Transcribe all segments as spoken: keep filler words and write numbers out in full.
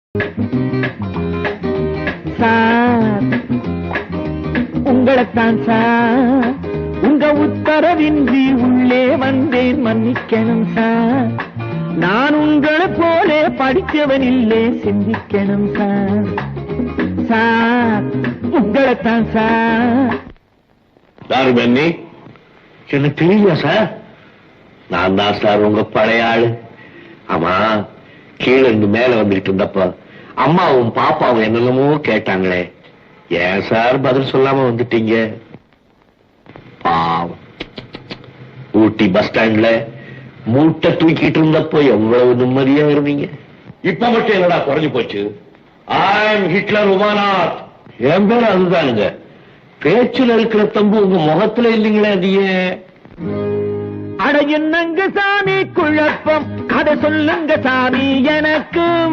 Sir உங்களைத்தான் sir, உங்க உத்தரவின்றி உள்ளே வந்தேன், மன்னிக்கணும் சார். நான் உங்களை போல படித்தவன் இல்லை, சிந்திக்கணும் சார். சார் உங்களைத்தான் சார். யாரு பெண்ணி? எனக்கு தெரியல சார். நான் தான் சார் உங்க பழைய ஆளு. ஆமா, கீழே இருந்து மேல வந்துட்டு இருந்தப்ப அம்மாவும் பாப்பாவும் என்னென்னமோ கேட்டாங்களே, ஏன் சார் பதில் சொல்லாம வந்துட்டீங்க? பாவம், ஊட்டி பஸ் ஸ்டாண்ட்ல மூட்டை தூக்கிட்டு இருந்தப்போ எவ்வளவு நிம்மதியா இருந்தீங்க. இப்ப மட்டும் என்னடா குறைஞ்சு போச்சு? ஆம் ஹிட்லர் உமானாத். என் பேர் அதுதானுங்க. பேச்சுல இருக்கிற தம்பு உங்க முகத்துல இல்லைங்களே, அது ஏன்? அட என்னங்க சாமி குழப்பம், அதை சொல்லுங்க சாமி எனக்கும்.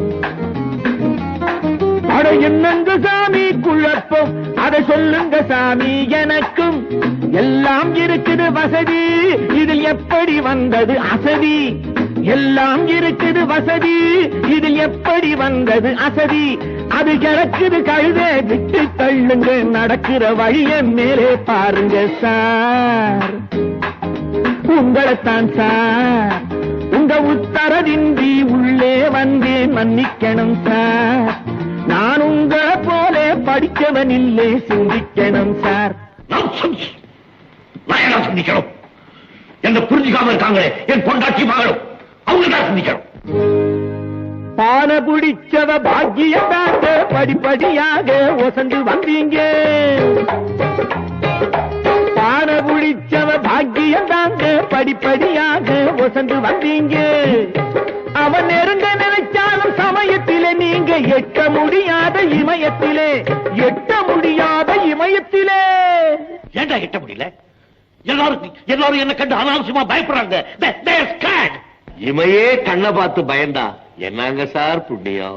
அட என்னங்க சாமி குழப்பம், அதை சொல்லுங்க சாமி எனக்கும். எல்லாம் இருக்குது வசதி, இதில் எப்படி வந்தது அசதி? எல்லாம் இருக்குது வசதி, இதில் எப்படி வந்தது அசதி? அது கிடக்குது கழுதை, விட்டு தள்ளுங்க, நடக்கிற வழிய மேலே பாருங்க சார். உங்களைத்தான் சார், உங்க உத்தரவின்றி உள்ளே வந்தேன், மன்னிக்கணும் சார். நான் உங்க போல படித்தவன் இல்லை, சிந்திக்கணும் சார். நான் என்ன சிந்திக்கணும்? என்ன புரிஞ்சுக்காம இருக்காங்களே என் பொண்டாட்சி மகளும், அவங்க தான் சிந்திக்கணும். பான பிடிச்சவ பாக்கியத்தாங்க, படிப்படியாக ஒசந்து வந்தீங்க. பான பிடிச்சவ பாக்கியம் தாங்க, படிப்படியாக ஒசந்து வந்தீங்க. அவன் நெருங்க நினைச்சாலும் சமயத்திலே நீங்க எட்ட முடியாத இமயத்திலே, எட்ட முடியாத இமயத்திலே. ஏண்டா எட்ட முடியல? எல்லாரும் எல்லாரும் என்ன கண்டு அனாவசியமா பயப்படுறாங்க. இமையே கண்ணை பார்த்து பயந்தா என்னங்க சார் புண்ணியம்?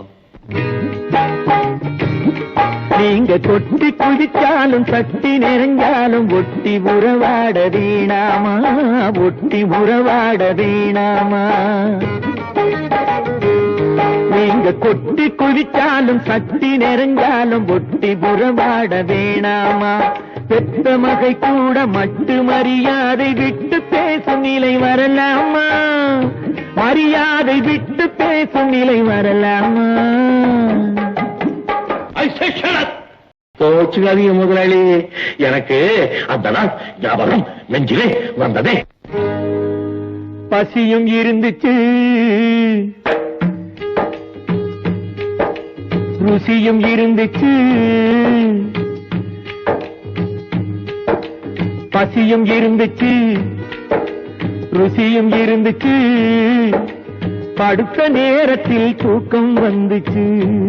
நீங்க கொட்டி குதிச்சாலும் தட்டி நெருஞ்சாலும் ஒட்டி உறவாட வீணாமா, ஒட்டி உறவாட வீணாமா. நீங்க கொட்டி குதிச்சாலும் சட்டி நெருஞ்சாலும் ஒட்டி உறவாட வேணாமா. பெத்த மகை கூட மட்டு மரியாதை விட்டு பேசும் நிலை வரலாமா, மரியாதை விட்டு பேசும் நிலை வரலாமா. போச்சுக்காதீங்க முதலாளி, எனக்கு அந்த நாள் ஞாபகம் நெஞ்சிலே வந்ததே. பசியும் இருந்துச்சு, ருசியும் இருந்துச்சு. பசியும் இருந்துச்சு, ருசியும் இருந்துச்சு. படுத்த நேரத்தில் தூக்கம் வந்துச்சு.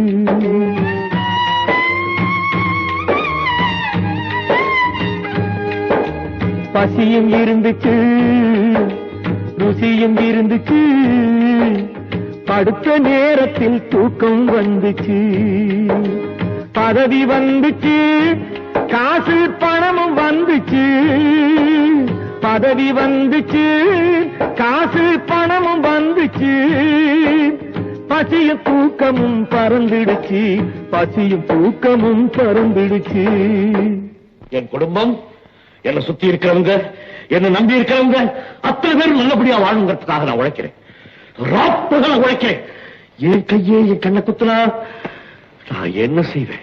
பசியும் இருந்துச்சு, ருசியும் இருந்துச்சு. படுத்த நேரத்தில் தூக்கம் வந்துச்சு. பதவி வந்துச்சு, காசு பணமும் வந்துச்சு. பதவி வந்துச்சு, காசு பணமும் வந்துச்சு. பசியும் தூக்கமும் பறந்துடுச்சு, பசியும் தூக்கமும் பறந்துடுச்சு. என் குடும்பம், என்னை சுத்தி இருக்கிறவங்க, என்னை நம்பி இருக்கிறவங்க அத்தனை பேரும் நல்லபடியா வாழுங்கிறதுக்காக நான் உழைக்கிறேன், ராப்பகல உழைக்கிறேன். என் கையே என் கண்ணை குத்துனா நான் என்ன செய்வேன்?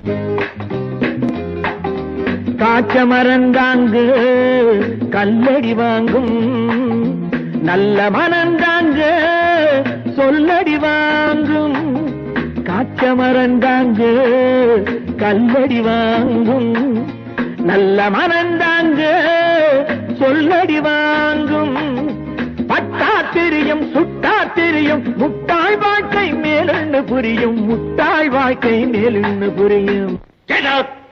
காய்ச்ச மரந்தாங்கு கல்லடி வாங்கும், நல்ல மனந்தாங்க சொல்லடி வாங்கும். காய்ச்ச மரந்தாங்கு கல்லடி வாங்கும், நல்ல மனந்தாங்க சொல்லடி வாங்கும். பட்டா தெரியும் சுட்டா தெரியும், முட்டாள் வாழ்க்கை மேலென்னு புரியும், முட்டாள் வாழ்க்கை மேலென்னு புரியும். Get out!